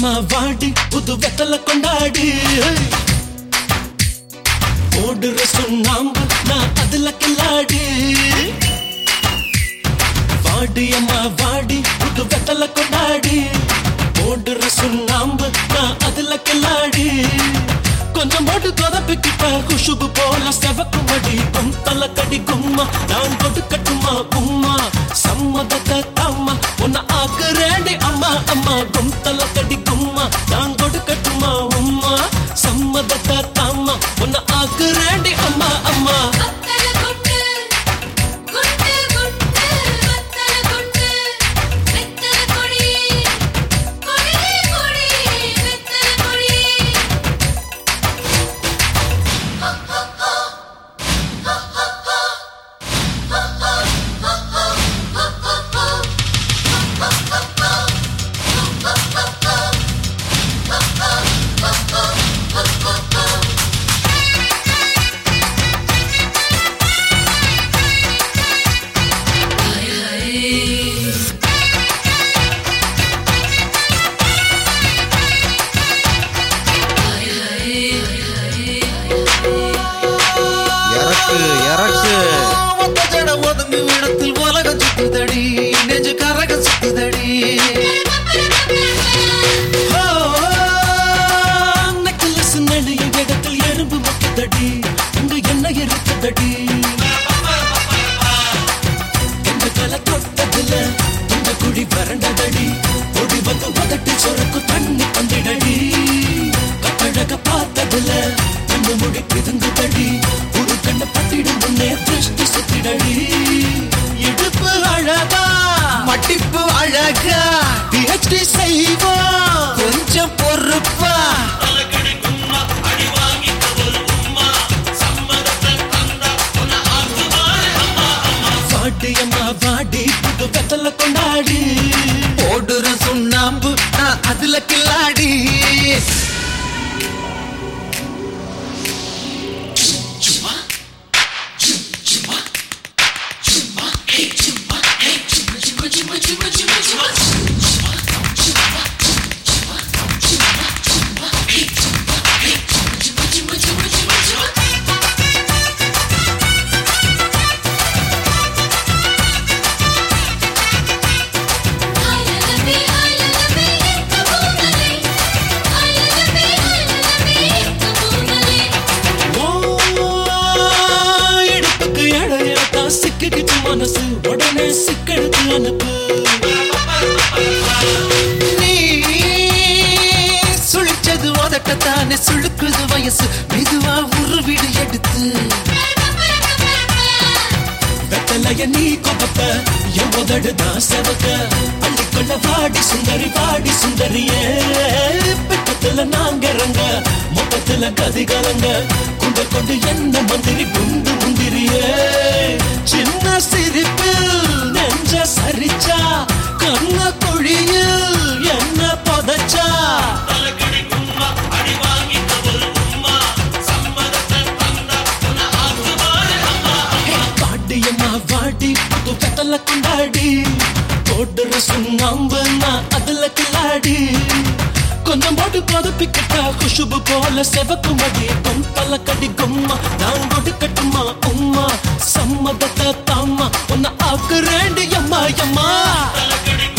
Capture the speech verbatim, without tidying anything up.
அம்மா வாடி புது வெத்தல கொண்டாடி ஓடுற சுண்ணாம்பு நான் அதுல கில்லாடி வாடி அம்மா வாடி புது வெத்தல கொண்டாடி ஓடுற சுண்ணாம்பு நான் அதுல கில்லாடி கொஞ்சம் போட்டு கொதப்பிக்கிட்ட குஷுபு போல செவக்கு மடி கொந்தல கடி கும்மா நான் கொடுக்கட்டுமா உம்மா சம்மதத்தை தாமா உன்னை ஆக்குறேண்டி அம்மா அம்மா கொந்தல கடி கும்மா நான் கொடுக்கட்டுமா உம்மா சம்மதத்தை தாமா உன்னை ஆக்குறேண்டி அம்மா அம்மா கொஞ்சம் பொறுப்பா வாடியம்மா வாடி புது வெத்தல கொண்டாடி ஓடுற சுண்ணாம்பு நான் அதுல கில்லாடி மனசு உடனே சிக்கெடுத்து அனுப்பு நீ சுழிச்சது உதட்டத்தானே சுழுக்குது வயசு மெதுவா உருவிடு எடுத்து வெத்தலைய நீ கொப்ப என் உதடுதான் செவக்க அள்ளிக்கொள்ள வாடி சுந்தரி வாடி சுந்தரியே பிட்டத்துல நாங்க இறங்க மொத்தத்துல கதி கலங்க குண்ட கொண்டு என்ன மந்திரி குண்டு முந்திரியே சின்ன சிரிப்பில் நெஞ்ச சரிச்சா கண்ண குழியில் என்ன புதைச்சா வாடியம்மா வாடி புது வெத்தல கொண்டாடி ஓடுற சுண்ணாம்பு நான் அதுல கில்லாடி கொஞ்சம் போட்டு கொதப்பிக்கிட்டா குஷுபு போல செவக்கு மடி கொந்தல கடி கும்மா நான் கொடுக்கட்டுமா உம்மா சம்மதத்தை தாமா உன்னை ஆக்குறேண்டி அம்மா அம்மா